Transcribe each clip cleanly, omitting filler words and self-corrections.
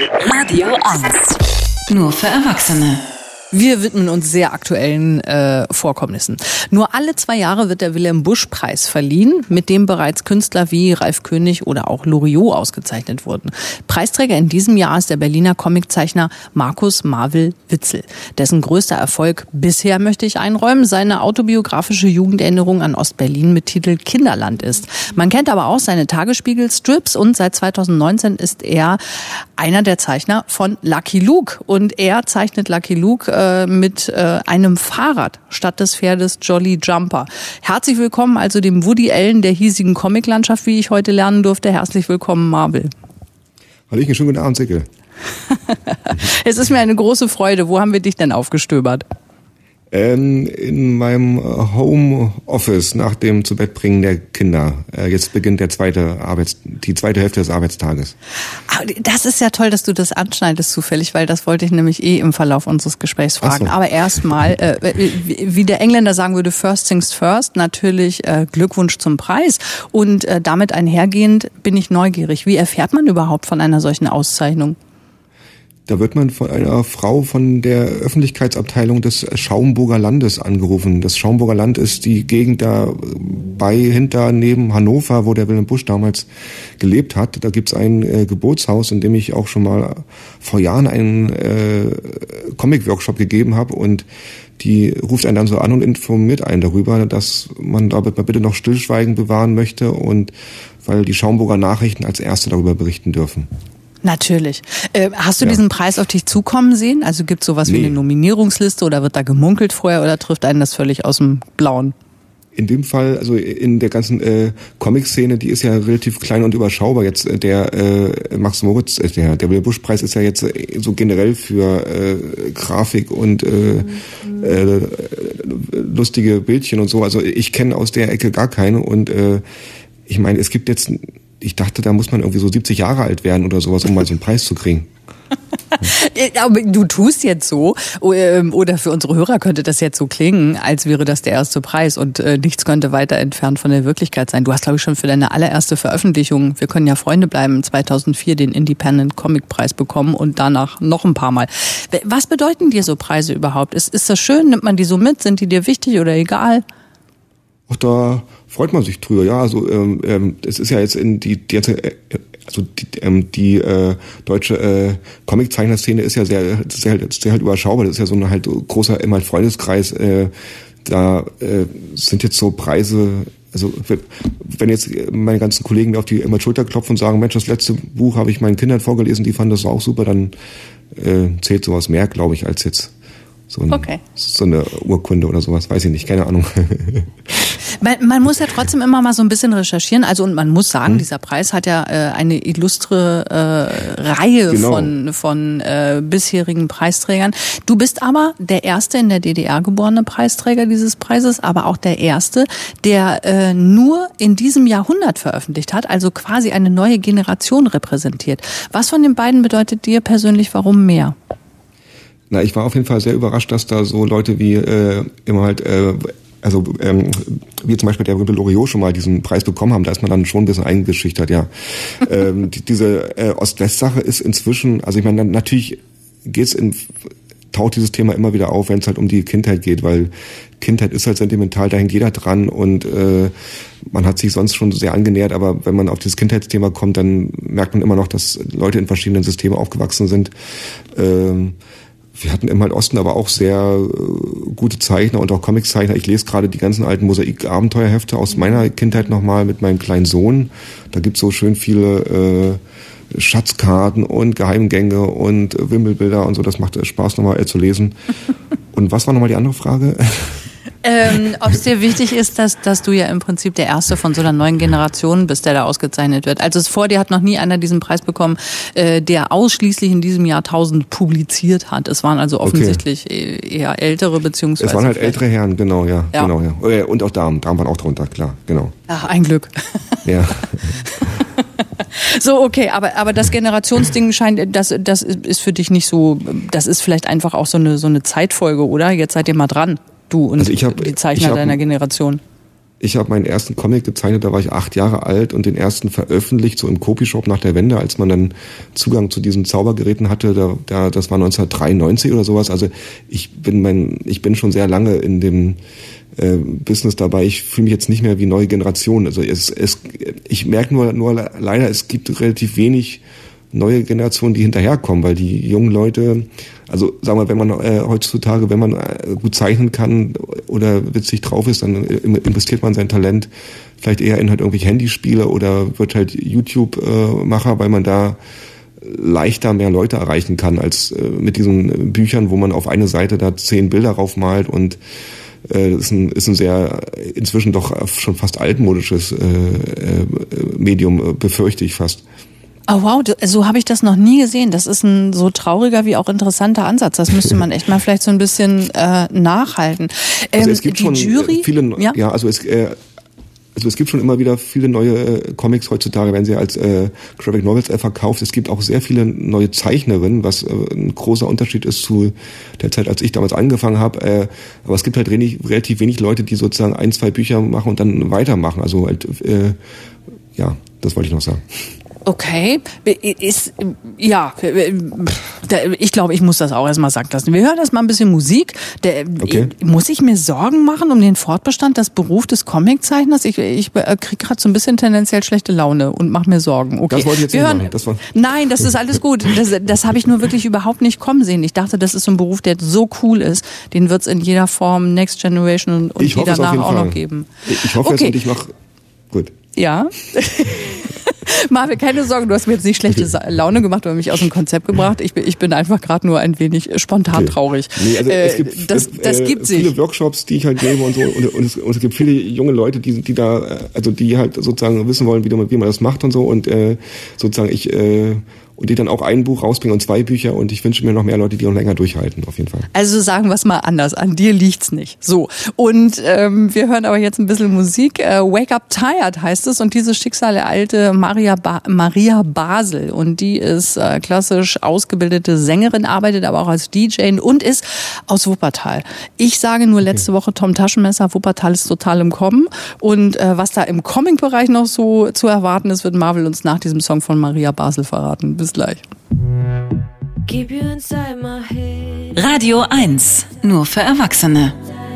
Radio 1. Nur für Erwachsene. Wir widmen uns sehr aktuellen Vorkommnissen. Nur alle 2 Jahre wird der Wilhelm-Busch-Preis verliehen, mit dem bereits Künstler wie Ralf König oder auch Loriot ausgezeichnet wurden. Preisträger in diesem Jahr ist der Berliner Comiczeichner Markus Marvel Witzel. Dessen größter Erfolg bisher, möchte ich einräumen, seine autobiografische Jugenderinnerung an Ostberlin mit Titel Kinderland ist. Man kennt aber auch seine Tagesspiegel-Strips und seit 2019 ist er einer der Zeichner von Lucky Luke. Und er zeichnet Lucky Luke mit einem Fahrrad statt des Pferdes Jolly Jumper. Herzlich willkommen also dem Woody Allen der hiesigen Comiclandschaft, wie ich heute lernen durfte. Herzlich willkommen, Marvel. Hallöchen, schönen guten Abend, Sicke. Es ist mir eine große Freude. Wo haben wir dich denn aufgestöbert? In meinem Homeoffice nach dem Zubettbringen der Kinder. Jetzt beginnt die zweite Hälfte des Arbeitstages. Das ist ja toll, dass du das anschneidest zufällig, weil das wollte ich nämlich im Verlauf unseres Gesprächs fragen. So. Aber erstmal, wie der Engländer sagen würde, first things first, natürlich Glückwunsch zum Preis. Und damit einhergehend bin ich neugierig. Wie erfährt man überhaupt von einer solchen Auszeichnung? Da wird man von einer Frau von der Öffentlichkeitsabteilung des Schaumburger Landes angerufen. Das Schaumburger Land ist die Gegend da neben Hannover, wo der Wilhelm Busch damals gelebt hat. Da gibt's ein Geburtshaus, in dem ich auch schon mal vor Jahren einen Comic-Workshop gegeben habe. Und die ruft einen dann so an und informiert einen darüber, dass man da bitte noch Stillschweigen bewahren möchte, und weil die Schaumburger Nachrichten als erste darüber berichten dürfen. Natürlich. Hast du diesen Preis auf dich zukommen sehen? Also gibt es sowas wie eine Nominierungsliste oder wird da gemunkelt vorher oder trifft einen das völlig aus dem Blauen? In dem Fall, also in der ganzen Comic-Szene, die ist ja relativ klein und überschaubar. Jetzt der Max Moritz, der Wilhelm Busch-Preis ist ja jetzt so generell für Grafik und lustige Bildchen und so. Also ich kenne aus der Ecke gar keine, und ich meine, es gibt jetzt... Ich dachte, da muss man irgendwie so 70 Jahre alt werden oder sowas, um mal so einen Preis zu kriegen. Aber du tust jetzt so, oder für unsere Hörer könnte das jetzt so klingen, als wäre das der erste Preis und nichts könnte weiter entfernt von der Wirklichkeit sein. Du hast, glaube ich, schon für deine allererste Veröffentlichung, wir können ja Freunde bleiben, 2004 den Independent Comic Preis bekommen und danach noch ein paar Mal. Was bedeuten dir so Preise überhaupt? Ist das schön? Nimmt man die so mit? Sind die dir wichtig oder egal? Auch da freut man sich drüber, ja. Also es ist ja jetzt in die deutsche Comiczeichner-Szene ist ja sehr halt überschaubar. Das ist ja so ein halt großer Freundeskreis. Da sind jetzt so Preise. Also wenn jetzt meine ganzen Kollegen mir auf die Schulter klopfen und sagen, Mensch, das letzte Buch habe ich meinen Kindern vorgelesen, die fanden das auch super, dann zählt sowas mehr, glaube ich, als jetzt so eine Urkunde oder sowas, weiß ich nicht, keine Ahnung. Man muss ja trotzdem immer mal so ein bisschen recherchieren. Also, und man muss sagen, dieser Preis hat ja eine illustre Reihe von bisherigen Preisträgern. Du bist aber der erste in der DDR geborene Preisträger dieses Preises, aber auch der erste, der nur in diesem Jahrhundert veröffentlicht hat, also quasi eine neue Generation repräsentiert. Was von den beiden bedeutet dir persönlich, warum mehr? Na, ich war auf jeden Fall sehr überrascht, dass da so Leute wie wie zum Beispiel der berühmte Loriot schon mal diesen Preis bekommen haben. Da ist man dann schon ein bisschen eingeschüchtert, ja. Diese Ost-West-Sache ist inzwischen, also ich meine, natürlich taucht dieses Thema immer wieder auf, wenn es halt um die Kindheit geht, weil Kindheit ist halt sentimental, da hängt jeder dran, und man hat sich sonst schon sehr angenähert, aber wenn man auf dieses Kindheitsthema kommt, dann merkt man immer noch, dass Leute in verschiedenen Systemen aufgewachsen sind. Wir hatten im Osten aber auch sehr gute Zeichner und auch Comiczeichner. Ich lese gerade die ganzen alten Mosaik-Abenteuerhefte aus meiner Kindheit nochmal mit meinem kleinen Sohn. Da gibt's so schön viele Schatzkarten und Geheimgänge und Wimmelbilder und so. Das macht Spaß nochmal zu lesen. Und was war nochmal die andere Frage? Ob es dir wichtig ist, dass du ja im Prinzip der Erste von so einer neuen Generation bist, der da ausgezeichnet wird. Also vor dir hat noch nie einer diesen Preis bekommen, der ausschließlich in diesem Jahrtausend publiziert hat. Es waren also offensichtlich eher ältere, beziehungsweise... Es waren halt ältere Herren, genau, ja. Genau, ja. Und auch Damen. Damen waren auch drunter, klar, genau. Ach, ein Glück. Ja. So, okay, aber das Generationsding scheint, das ist für dich nicht so, das ist vielleicht einfach auch so eine Zeitfolge, oder? Jetzt seid ihr mal dran. Du und die Zeichner deiner Generation. Ich habe meinen ersten Comic gezeichnet, da war ich 8 Jahre alt und den ersten veröffentlicht, so im Copyshop nach der Wende, als man dann Zugang zu diesen Zaubergeräten hatte. Das war 1993 oder sowas. Also ich bin schon sehr lange in dem Business dabei. Ich fühle mich jetzt nicht mehr wie neue Generation. Also ich merke nur leider, es gibt relativ wenig neue Generationen, die hinterherkommen, weil die jungen Leute, also sagen wir, wenn man heutzutage, wenn man gut zeichnen kann oder witzig drauf ist, dann investiert man sein Talent vielleicht eher in halt irgendwelche Handyspiele oder wird halt YouTube-Macher, weil man da leichter mehr Leute erreichen kann als mit diesen Büchern, wo man auf eine Seite da 10 Bilder raufmalt und das ist ein sehr inzwischen doch schon fast altmodisches Medium, befürchte ich fast. Oh wow, so habe ich das noch nie gesehen. Das ist ein so trauriger wie auch interessanter Ansatz. Das müsste man echt mal vielleicht so ein bisschen nachhalten. Also es gibt schon Jury, viele, also es gibt schon immer wieder viele neue Comics heutzutage, werden sie als Graphic Novels verkauft. Es gibt auch sehr viele neue Zeichnerinnen, was ein großer Unterschied ist zu der Zeit, als ich damals angefangen habe. Aber es gibt halt relativ wenig Leute, die sozusagen 1, 2 Bücher machen und dann weitermachen. Also halt, das wollte ich noch sagen. Okay, ich glaube, ich muss das auch erstmal sagen lassen. Wir hören erstmal ein bisschen Musik. Okay. Muss ich mir Sorgen machen um den Fortbestand des Berufs des Comiczeichners? Ich kriege gerade so ein bisschen tendenziell schlechte Laune und mache mir Sorgen. Okay. Das wollte ich jetzt nicht machen. Nein, das ist alles gut. Das habe ich nur wirklich überhaupt nicht kommen sehen. Ich dachte, das ist so ein Beruf, der so cool ist. Den wird es in jeder Form Next Generation und die danach auch noch geben. Ich hoffe es und ich mache gut. Ja. Marvin, keine Sorge, du hast mir jetzt nicht schlechte Laune gemacht oder mich aus dem Konzept gebracht. Ich bin einfach gerade nur ein wenig spontan traurig. Nee, also es gibt viele Workshops, die ich halt gebe und so und es gibt viele junge Leute, die halt sozusagen wissen wollen, wie man das macht und so und sozusagen und die dann auch ein Buch rausbringen und 2 Bücher und ich wünsche mir noch mehr Leute, die noch länger durchhalten, auf jeden Fall. Also sagen wir es mal anders, an dir liegt's nicht. So, und wir hören aber jetzt ein bisschen Musik. Wake Up Tired heißt es und dieses Schicksal ereilte Maria Basel und die ist klassisch ausgebildete Sängerin, arbeitet aber auch als DJ und ist aus Wuppertal. Ich sage nur letzte Woche Tom Taschenmesser, Wuppertal ist total im Kommen und was da im Comic-Bereich noch so zu erwarten ist, wird Marvel uns nach diesem Song von Maria Basel verraten. Bis gleich. Radio 1, nur für Erwachsene.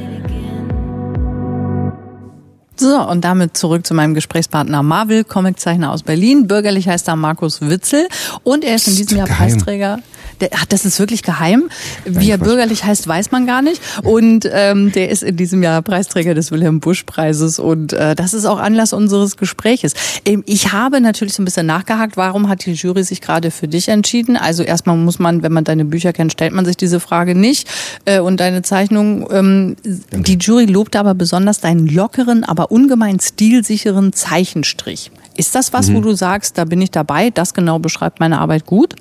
So, und damit zurück zu meinem Gesprächspartner Marvel, Comiczeichner aus Berlin. Bürgerlich heißt er Markus Witzel und er ist in diesem Jahr Preisträger. Das ist wirklich geheim. Wie er bürgerlich heißt, weiß man gar nicht. Und der ist in diesem Jahr Preisträger des Wilhelm-Busch-Preises. Und das ist auch Anlass unseres Gespräches. Ich habe natürlich so ein bisschen nachgehakt, warum hat die Jury sich gerade für dich entschieden? Also erstmal muss man, wenn man deine Bücher kennt, stellt man sich diese Frage nicht. Und deine Zeichnung, die Jury lobte aber besonders deinen lockeren, aber ungemein stilsicheren Zeichenstrich. Ist das was, wo du sagst, da bin ich dabei, das genau beschreibt meine Arbeit gut?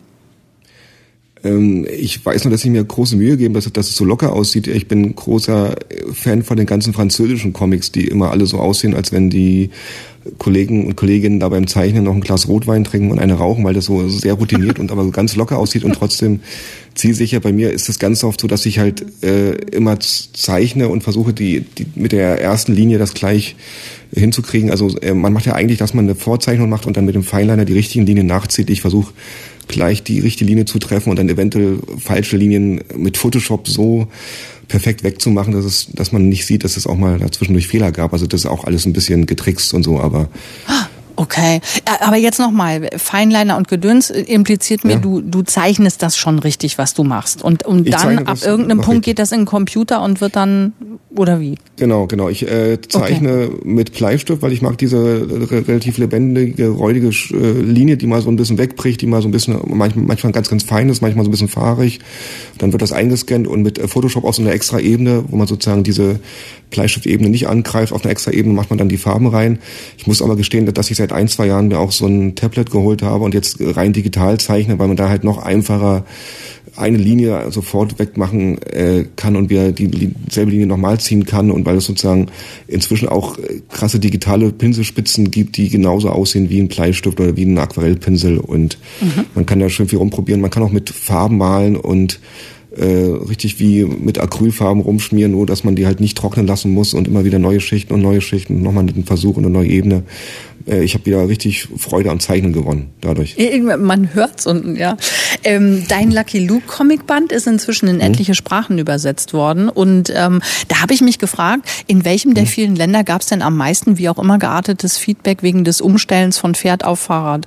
Ich weiß nur, dass ich mir große Mühe gebe, dass es so locker aussieht. Ich bin großer Fan von den ganzen französischen Comics, die immer alle so aussehen, als wenn die Kollegen und Kolleginnen da beim Zeichnen noch ein Glas Rotwein trinken und eine rauchen, weil das so sehr routiniert und aber so ganz locker aussieht und trotzdem zielsicher. Bei mir ist es ganz oft so, dass ich halt immer zeichne und versuche, die mit der ersten Linie das gleich hinzukriegen. Also man macht ja eigentlich, dass man eine Vorzeichnung macht und dann mit dem Fineliner die richtigen Linien nachzieht. Ich versuche gleich die richtige Linie zu treffen und dann eventuell falsche Linien mit Photoshop so perfekt wegzumachen, dass man nicht sieht, dass es auch mal dazwischendurch Fehler gab. Also das ist auch alles ein bisschen getrickst und so, aber... Okay, aber jetzt nochmal, Fineliner und Gedöns impliziert mir, du zeichnest das schon richtig, was du machst. Und dann ab irgendeinem Punkt geht das in den Computer und wird dann, oder wie? Genau. Ich zeichne mit Bleistift, weil ich mag diese relativ lebendige, räudige Linie, die mal so ein bisschen wegbricht, die mal so ein bisschen, manchmal ganz, ganz fein ist, manchmal so ein bisschen fahrig. Dann wird das eingescannt und mit Photoshop auf so einer extra Ebene, wo man sozusagen diese Bleistiftebene nicht angreift, auf einer extra Ebene macht man dann die Farben rein. Ich muss aber gestehen, dass ich seit 1-2 Jahren mir auch so ein Tablet geholt habe und jetzt rein digital zeichne, weil man da halt noch einfacher eine Linie sofort wegmachen kann und wieder dieselbe Linie nochmal ziehen kann und weil es sozusagen inzwischen auch krasse digitale Pinselspitzen gibt, die genauso aussehen wie ein Bleistift oder wie ein Aquarellpinsel und man kann da schön viel rumprobieren. Man kann auch mit Farben malen und richtig wie mit Acrylfarben rumschmieren, nur dass man die halt nicht trocknen lassen muss und immer wieder neue Schichten, nochmal einen Versuch und eine neue Ebene. Ich habe wieder richtig Freude am Zeichnen gewonnen dadurch. Man hört's und ja. Dein Lucky Luke Comicband ist inzwischen in etliche Sprachen übersetzt worden und da habe ich mich gefragt, in welchem der vielen Länder gab es denn am meisten, wie auch immer, geartetes Feedback wegen des Umstellens von Pferd auf Fahrrad?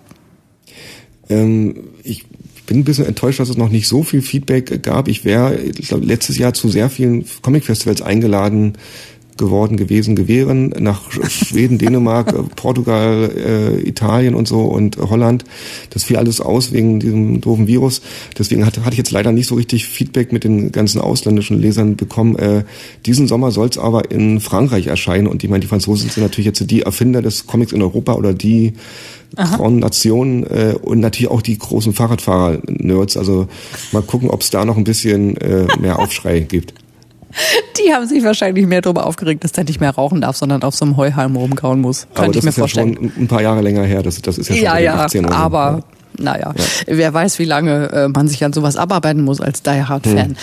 Ich bin ein bisschen enttäuscht, dass es noch nicht so viel Feedback gab. Ich glaube, letztes Jahr zu sehr vielen Comic-Festivals eingeladen gewesen, nach Schweden, Dänemark, Portugal, Italien und so und Holland. Das fiel alles aus wegen diesem doofen Virus. Deswegen hatte ich jetzt leider nicht so richtig Feedback mit den ganzen ausländischen Lesern bekommen. Diesen Sommer soll es aber in Frankreich erscheinen und die Franzosen sind natürlich jetzt die Erfinder des Comics in Europa oder die Grand Nationen und natürlich auch die großen Fahrradfahrer-Nerds. Also mal gucken, ob es da noch ein bisschen mehr Aufschrei gibt. Die haben sich wahrscheinlich mehr darüber aufgeregt, dass der nicht mehr rauchen darf, sondern auf so einem Heuhalm rumkauen muss. Könnte ich mir vorstellen. Das ist ja schon ein paar Jahre länger her. Das ist ja schon 18 oder so. Aber naja, wer weiß, wie lange man sich an sowas abarbeiten muss als Die Hard-Fan.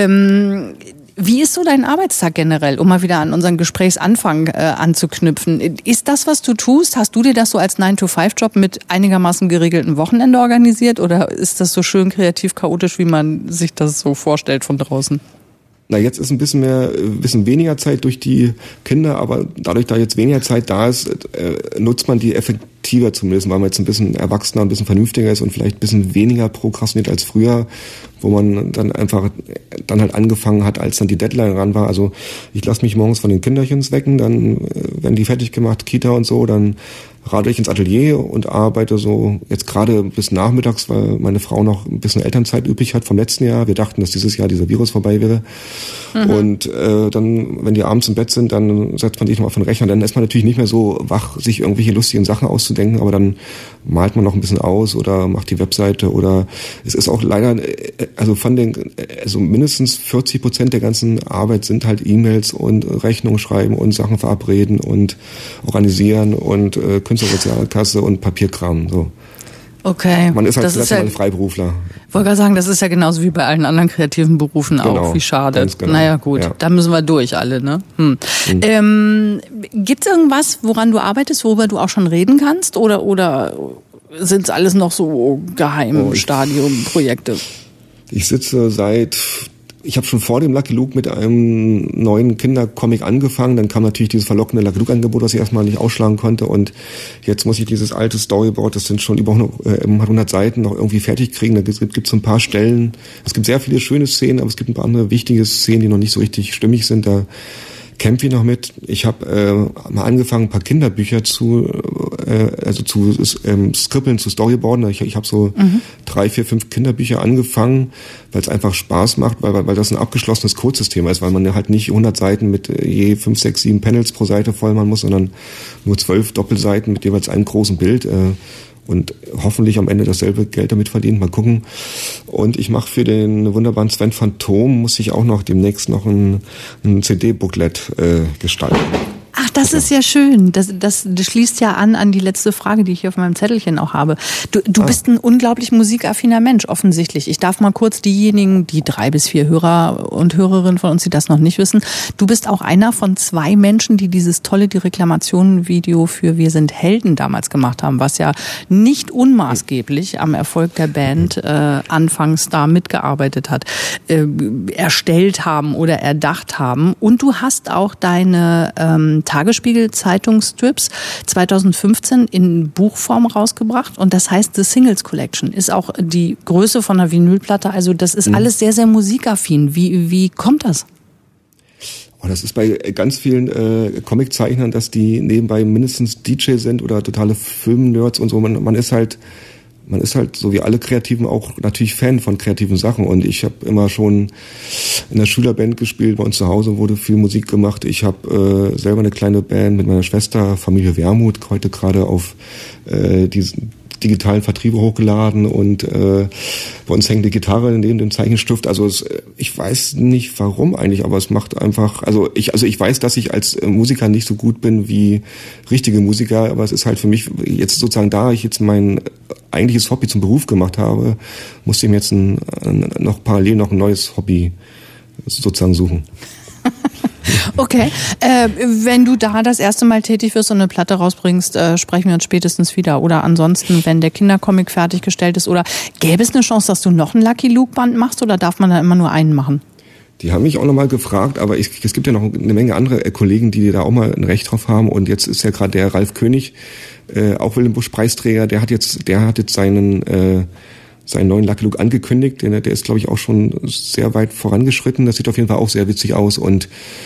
Wie ist so dein Arbeitstag generell, um mal wieder an unseren Gesprächsanfang anzuknüpfen? Ist das, was du tust, hast du dir das so als 9-to-5-Job mit einigermaßen geregelten Wochenende organisiert oder ist das so schön kreativ chaotisch, wie man sich das so vorstellt von draußen? Na, jetzt ist ein bisschen weniger Zeit durch die Kinder, aber dadurch, da jetzt weniger Zeit da ist, nutzt man die effektiver zumindest, weil man jetzt ein bisschen erwachsener, ein bisschen vernünftiger ist und vielleicht ein bisschen weniger prokrastiniert als früher, wo man dann halt angefangen hat, als dann die Deadline ran war. Also ich lasse mich morgens von den Kinderchens wecken, dann werden die fertig gemacht, Kita und so, dann radel ich ins Atelier und arbeite so jetzt gerade bis nachmittags, weil meine Frau noch ein bisschen Elternzeit übrig hat vom letzten Jahr. Wir dachten, dass dieses Jahr dieser Virus vorbei wäre. Und dann, wenn die abends im Bett sind, dann setzt man sich noch auf den Rechner. Dann ist man natürlich nicht mehr so wach, sich irgendwelche lustigen Sachen auszudenken, aber dann malt man noch ein bisschen aus oder macht die Webseite oder es ist auch leider, also mindestens 40% der ganzen Arbeit sind halt E-Mails und Rechnungen schreiben und Sachen verabreden und organisieren und Künstlersozialkasse und Papierkram, so. Okay. Man ist halt ein Freiberufler. Ich wollte gerade sagen, das ist ja genauso wie bei allen anderen kreativen Berufen auch. Wie schade. Genau. Naja, gut. Ja. Da müssen wir durch alle, ne? Gibt's irgendwas, woran du arbeitest, worüber du auch schon reden kannst? Oder sind's alles noch so Geheimstadium-Projekte? Ich sitze ich habe schon vor dem Lucky Luke mit einem neuen Kindercomic angefangen. Dann kam natürlich dieses verlockende Lucky Luke-Angebot, das ich erstmal nicht ausschlagen konnte. Und jetzt muss ich dieses alte Storyboard, das sind schon über 100 Seiten, noch irgendwie fertig kriegen. Da gibt es ein paar Stellen. Es gibt sehr viele schöne Szenen, aber es gibt ein paar andere wichtige Szenen, die noch nicht so richtig stimmig sind. Da kämpfe ich noch mit. Ich habe mal angefangen, ein paar Kinderbücher zu skribbeln, zu Storyboarden. Ich habe so 3, 4, 5 Kinderbücher angefangen, weil es einfach Spaß macht, weil das ein abgeschlossenes Codesystem ist, weil man halt nicht 100 Seiten mit je 5, 6, 7 Panels pro Seite voll machen muss, sondern nur 12 Doppelseiten mit jeweils einem großen Bild. Und hoffentlich am Ende dasselbe Geld damit verdienen. Mal gucken. Und ich mache für den wunderbaren Sven Phantom, muss ich auch noch demnächst noch ein CD-Booklet gestalten. Ach, das ist ja schön. Das schließt ja an die letzte Frage, die ich hier auf meinem Zettelchen auch habe. Du bist ein unglaublich musikaffiner Mensch, offensichtlich. Ich darf mal kurz diejenigen, die 3 bis 4 Hörer und Hörerinnen von uns, die das noch nicht wissen, du bist auch einer von 2 Menschen, die dieses tolle Die Reklamationen-Video für Wir sind Helden damals gemacht haben, was ja nicht unmaßgeblich am Erfolg der Band anfangs da mitgearbeitet hat, erstellt haben oder erdacht haben. Und du hast auch deine Tagesspiegel-Zeitungsstrips 2015 in Buchform rausgebracht und das heißt The Singles Collection. Ist auch die Größe von einer Vinylplatte, also das ist alles sehr, sehr musikaffin. Wie kommt das? Das ist bei ganz vielen Comiczeichnern, dass die nebenbei mindestens DJ sind oder totale Filmnerds und so. Man ist halt so wie alle Kreativen auch natürlich Fan von kreativen Sachen und ich habe immer schon in der Schülerband gespielt, bei uns zu Hause wurde viel Musik gemacht. Ich habe selber eine kleine Band mit meiner Schwester, Familie Wermuth, heute gerade auf digitalen Vertriebe hochgeladen und bei uns hängt die Gitarre neben dem Zeichenstift. Also ich weiß nicht warum eigentlich, aber es macht einfach, also ich weiß, dass ich als Musiker nicht so gut bin wie richtige Musiker, aber es ist halt für mich jetzt sozusagen, da ich jetzt mein eigentliches Hobby zum Beruf gemacht habe, musste ich mir jetzt noch parallel noch ein neues Hobby sozusagen suchen. Okay, wenn du da das erste Mal tätig wirst und eine Platte rausbringst, sprechen wir uns spätestens wieder. Oder ansonsten, wenn der Kindercomic fertiggestellt ist. Oder gäbe es eine Chance, dass du noch ein Lucky Luke Band machst oder darf man da immer nur einen machen? Die haben mich auch nochmal gefragt, aber es gibt ja noch eine Menge andere Kollegen, die da auch mal ein Recht drauf haben. Und jetzt ist ja gerade der Ralf König, auch Wilhelm Busch Preisträger, der hat jetzt seinen neuen Lucky Luke angekündigt. Der ist, glaube ich, auch schon sehr weit vorangeschritten. Das sieht auf jeden Fall auch sehr witzig aus. Und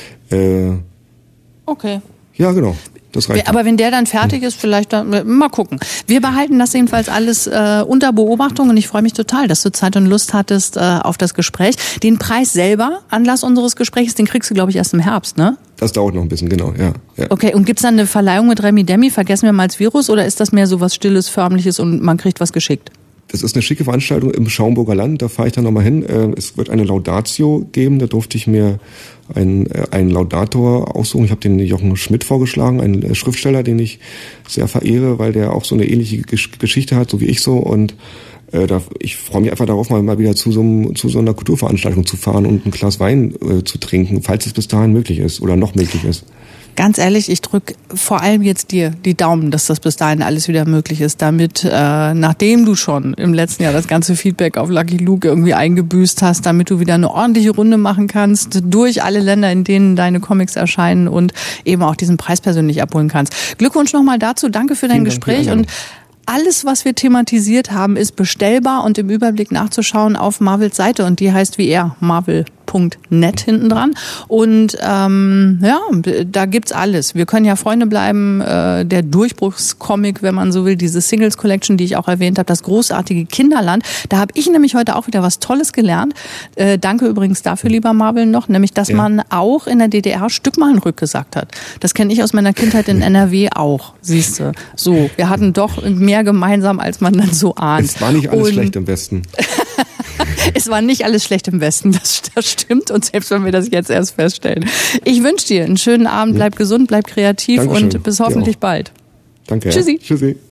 okay. Ja, genau. Das reicht. Aber wenn der dann fertig ist, vielleicht mal gucken. Wir behalten das jedenfalls alles unter Beobachtung und ich freue mich total, dass du Zeit und Lust hattest auf das Gespräch. Den Preis selber, Anlass unseres Gesprächs, den kriegst du, glaube ich, erst im Herbst, ne? Das dauert noch ein bisschen, genau, ja. Okay, und gibt's dann eine Verleihung mit Remi Demi, vergessen wir mal das Virus, oder ist das mehr so was Stilles, Förmliches und man kriegt was geschickt? Das ist eine schicke Veranstaltung im Schaumburger Land, da fahre ich dann nochmal hin. Es wird eine Laudatio geben, da durfte ich mir einen Laudator aussuchen. Ich habe den Jochen Schmidt vorgeschlagen, einen Schriftsteller, den ich sehr verehre, weil der auch so eine ähnliche Geschichte hat, so wie ich so. Und ich freue mich einfach darauf, mal wieder zu so einer Kulturveranstaltung zu fahren und ein Glas Wein zu trinken, falls es bis dahin möglich ist oder noch möglich ist. Ganz ehrlich, ich drücke vor allem jetzt dir die Daumen, dass das bis dahin alles wieder möglich ist, damit, nachdem du schon im letzten Jahr das ganze Feedback auf Lucky Luke irgendwie eingebüßt hast, damit du wieder eine ordentliche Runde machen kannst, durch alle Länder, in denen deine Comics erscheinen und eben auch diesen Preis persönlich abholen kannst. Glückwunsch nochmal dazu, danke für dein Gespräch und alles, was wir thematisiert haben, ist bestellbar und im Überblick nachzuschauen auf Marvels Seite und die heißt wie er, marvel.net hinten dran und da gibt's alles. Wir können ja Freunde bleiben, der Durchbruchscomic, wenn man so will, diese Singles Collection, die ich auch erwähnt habe, das großartige Kinderland. Da habe ich nämlich heute auch wieder was Tolles gelernt. Danke übrigens dafür, lieber Marvel, noch, nämlich, dass man auch in der DDR Stückmalen rückgesagt hat. Das kenne ich aus meiner Kindheit in NRW auch, siehst du. So, wir hatten doch mehr gemeinsam, als man dann so ahnt. Es war nicht alles schlecht im Westen. Es war nicht alles schlecht im Westen, das stimmt. Und selbst wenn wir das jetzt erst feststellen. Ich wünsche dir einen schönen Abend, bleib gesund, bleib kreativ. Dankeschön. Und bis hoffentlich bald. Danke. Tschüssi. Tschüssi.